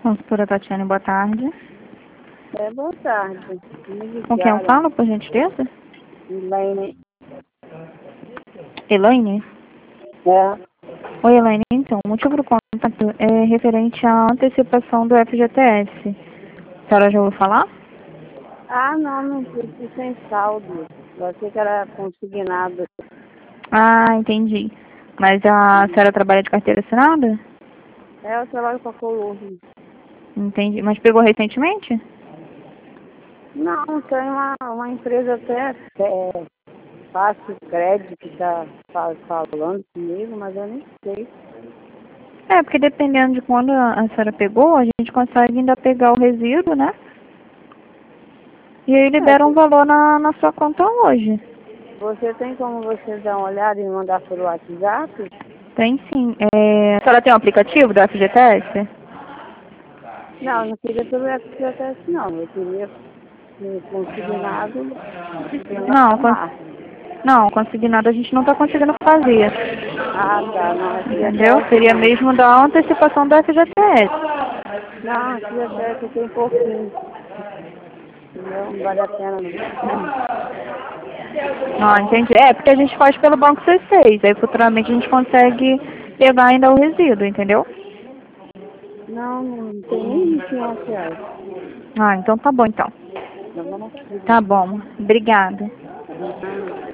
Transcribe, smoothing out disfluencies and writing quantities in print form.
Consultora Tatiane, boa tarde. Boa tarde. Com quem eu falo, por gentileza? Elaine. Elaine? É. Oi, Elaine. Então, o motivo do contato é referente à antecipação do FGTS. A senhora já ouviu falar? Ah, não preciso sem saldo. Eu achei que era consignado. Ah, entendi. Mas a senhora trabalha de carteira assinada? Eu trabalho com a Colurno. Entendi. Mas pegou recentemente? Não, tem uma empresa até fácil crédito que está falando comigo, mas eu nem sei. É, porque dependendo de quando a senhora pegou, a gente consegue ainda pegar o resíduo, né? E aí libera um valor na sua conta hoje. Você tem como você dar uma olhada e mandar pelo WhatsApp? Tem sim. A senhora tem um aplicativo do FGTS? Não, não queria pelo FGTS não. Eu queria consignado. Não, consignado a gente não está conseguindo fazer. Ah, tá. Não, Entendeu? FGTS Seria não. mesmo da antecipação do FGTS. Não, FGTS tem pouquinho. Não vale a pena não. Ah, entendi. É, porque a gente faz pelo Banco C6. Aí futuramente a gente consegue pegar ainda o resíduo, entendeu? Não tem nem R$ 500. Ah, então tá bom então. Tá bom? Tá bom. Obrigada. Não.